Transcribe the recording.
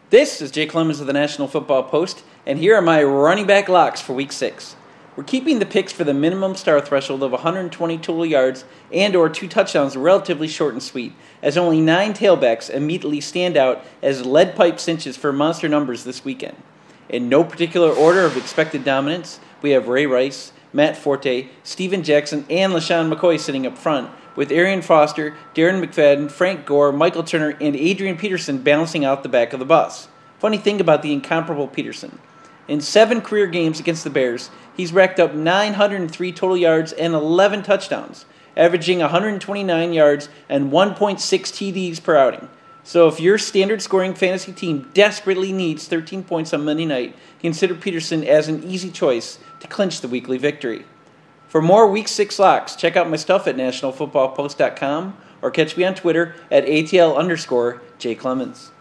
This is Jay Clemens of the National Football Post, and here are my running back locks for Week 6. We're keeping the picks for the minimum star threshold of 120 total yards and or 2 touchdowns relatively short and sweet, as only 9 tailbacks immediately stand out as lead pipe cinches for monster numbers this weekend. In no particular order of expected dominance, we have Ray Rice, Matt Forte, Steven Jackson, and LaShawn McCoy sitting up front, with Arian Foster, Darren McFadden, Frank Gore, Michael Turner, and Adrian Peterson balancing out the back of the bus. Funny thing about the incomparable Peterson. In 7 career games against the Bears, he's racked up 903 total yards and 11 touchdowns, averaging 129 yards and 1.6 TDs per outing. So if your standard scoring fantasy team desperately needs 13 points on Monday night, consider Peterson as an easy choice to clinch the weekly victory. For more Week 6 locks, check out my stuff at nationalfootballpost.com or catch me on Twitter at ATL_Jay Clemens.